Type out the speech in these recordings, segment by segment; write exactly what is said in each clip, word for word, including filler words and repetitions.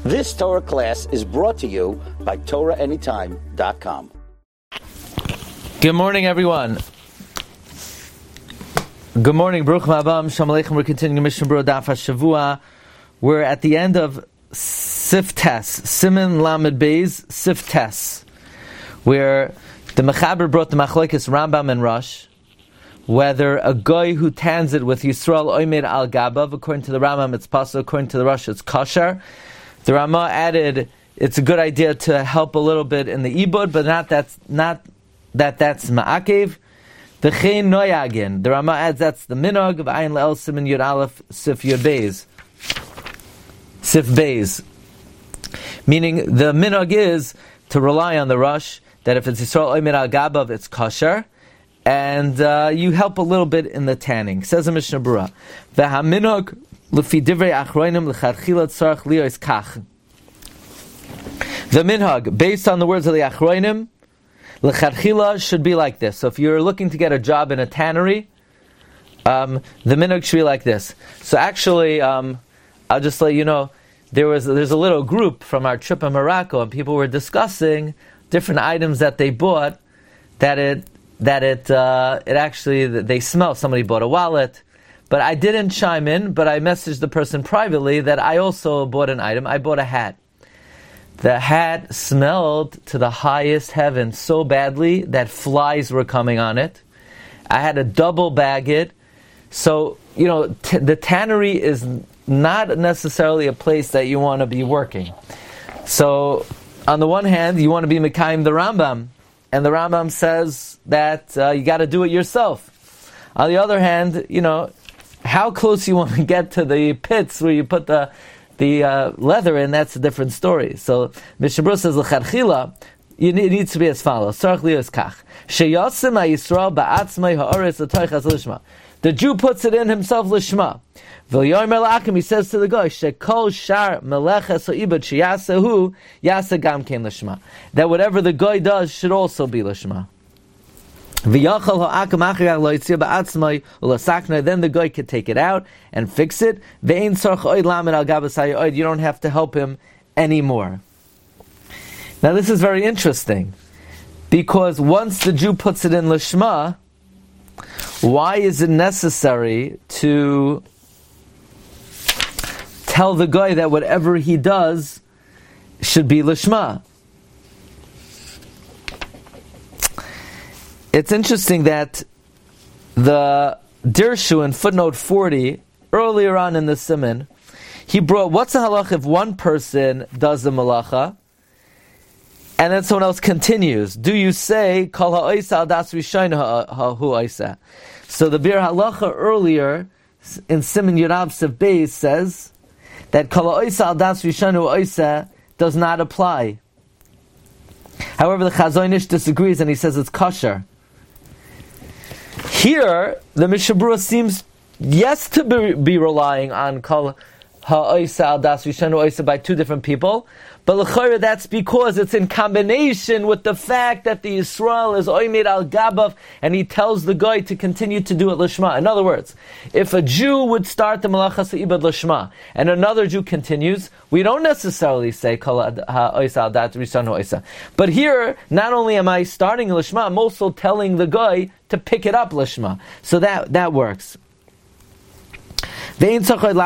This Torah class is brought to you by Torah Anytime dot com. Good morning, everyone. Good morning, Baruch Haba, Shalom Aleichem. We're continuing Mishnah Berurah Daf HaShavua. We're at the end of Sif Tes, Siman Lamed Beis, Sif Tes, where the Mechaber brought the Machlokes Rambam and Rosh, whether a guy who tans it with Yisrael Oimed al Gabav, according to the Rambam it's possible, according to the Rosh it's kosher. The Rama added it's a good idea to help a little bit in the ibud, but not that's not that that's ma'akev. The chen noyagin. The Rama adds that's the minog of ayin le'el siman yud aleph sif yud beis. Sif beis. Meaning the minog is to rely on the Rosh that if it's Yisrael Oimed al Gabav it's kosher, and uh, you help a little bit in the tanning. Says the Mishnah Berurah, v'ha minog l'fi divrei achronim l'chadchila tzarich liyos kach. The minhag, based on the words of the achronim, l'chadchila should be like this. So if you're looking to get a job in a tannery, um, the minhag should be like this. So actually, um, I'll just let you know, there was there's a little group from our trip in Morocco, and people were discussing different items that they bought, that it that it uh, it actually they smell. Somebody bought a wallet. But I didn't chime in, but I messaged the person privately that I also bought an item. I bought a hat. The hat smelled to the highest heaven so badly that flies were coming on it. I had to double bag it. So, you know, t- the tannery is not necessarily a place that you want to be working. So, on the one hand, you want to be Mekayim the Rambam. And the Rambam says that uh, you got to do it yourself. On the other hand, you know, how close you want to get to the pits where you put the the uh, leather in, that's a different story. So Mishnah Berurah says l'chadchila, it needs to be as follows. Tzarich liyos kach. Sheyasim ha'Yisrael ba'atzmai ha'oretz l'toichas lishma. The Jew puts it in himself lishma. V'yomer la'akim, he says to the guy, shekol shar meleches ha'ibad sheyasehu yase gam kein lishma. That whatever the guy does should also be lishma. Then the guy could take it out and fix it. You don't have to help him anymore. Now this is very interesting, because once the Jew puts it in lishma, why is it necessary to tell the guy that whatever he does should be lishma? It's interesting that the Dirshu in footnote forty, earlier on in the Siman, he brought, what's the halach if one person does the malacha, and then someone else continues? Do you say, Kol ha'oisa al das rishon ha'hu oisa? So the Bir Halacha earlier, in Siman Yurav Sev Beis, says that Kol ha'oisa al das rishon ha'hu oisa does not apply. However, the Chazon Ish disagrees, and he says it's kosher. Here, the Mishnah Berurah seems, yes, to be, be relying on Kol Ha'oisa al Das Rishon Ha'oisa by two different people, but l'chayra that's because it's in combination with the fact that the Yisrael is Oimed al Gabav, and he tells the guy to continue to do it lishma. In other words, if a Jew would start the Malachas Ha'ibad lishma, and another Jew continues, we don't necessarily say Kol Ha'oisa al Das Rishon Ha'oisa. But here, not only am I starting lishma, I'm also telling the guy to pick it up lishma. So that that works. Let's say the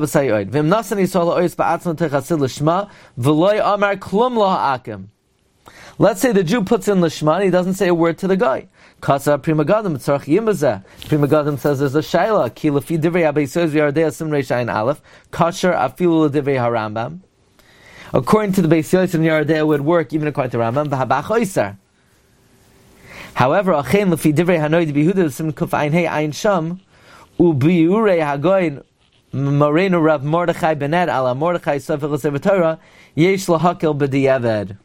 Jew puts in lishma and he doesn't say a word to the guy. Kasa Prima Gadam Tzarach Yimbaza. Prima Gadam says there's a shaila. Ki lefi divrei Abei Yisrael v'Yardei Asim Reish Ayin Aleph. Kasher afilu l'divrei HaRambam. According to the Beis Yosef and Yardei, it would work even according to Rambam. V'habach oisar. However, achein lefi divrei Hanoi d'Yehuda Asim Kuf Ayin Hey Ayin Sham. Ubiurei hagoyin Morenu Rav Mordechai Benet ala Mordechai Sofer L'Sefer Torah yesh lahakel b'diavad.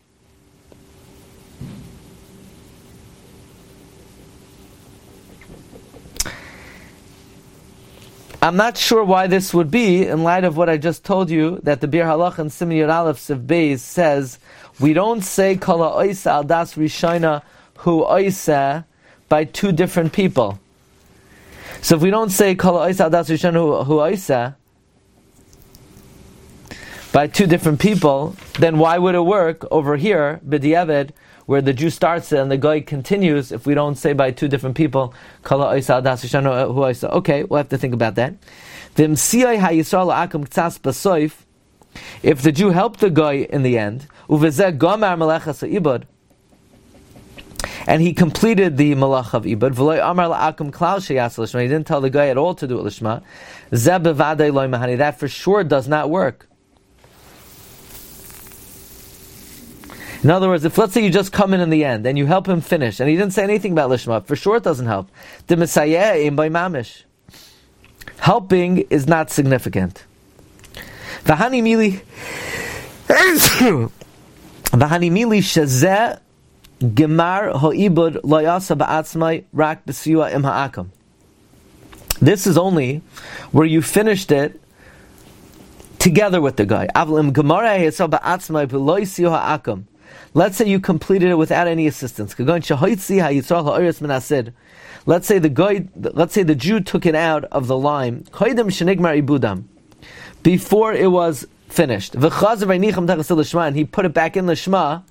I'm not sure why this would be, in light of what I just told you, that the Bir Halach and Siman Yud Aleph Sev Beis says, we don't say Kol ha'oisa al das rishona hu oisa by two different people. So if we don't say Kol ha'oisa al das rishona hu oisa, by two different people, then why would it work over here, b'diavad, where the Jew starts it and the guy continues, if we don't say by two different people, kala oisa adas ishano hu oisa. Okay, we'll have to think about that. If the Jew helped the guy in the end, and he completed the malach of ibad, he didn't tell the guy at all to do it lishma, that for sure does not work. In other words, if let's say you just come in in the end and you help him finish, and he didn't say anything about lishma, for sure it doesn't help. The Messiah by mamish. Helping is not significant. V'hani mili, v'hani mili shezeh gemar ho'ibud lo yasa ba'atzmai rak b'siyua im ha'akam. This is only where you finished it together with the guy. Avlim gemara yasa ba'atzmai b'lo yisiu ha'akam. Let's say you completed it without any assistance. Let's say the guy, let's say the Jew took it out of the lime before it was finished, and he put it back in the Shema.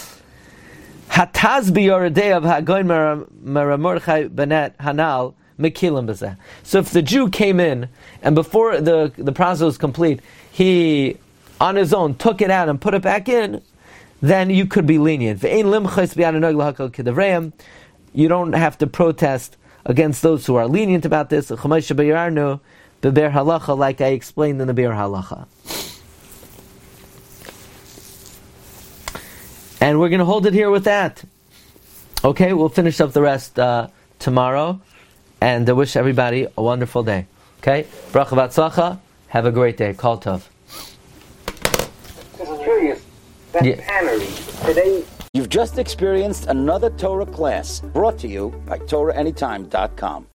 So if the Jew came in and before the the process was complete, he on his own took it out and put it back in, then you could be lenient. You don't have to protest against those who are lenient about this, like I explained in the Be'er Halacha. And we're going to hold it here with that. Okay, we'll finish up the rest uh, tomorrow, and I wish everybody a wonderful day. Okay, bracha v'atzlacha, have a great day. Kol tov. Just curious. That Yeah. tannery today. You've just experienced another Torah class brought to you by Torah Anytime dot com.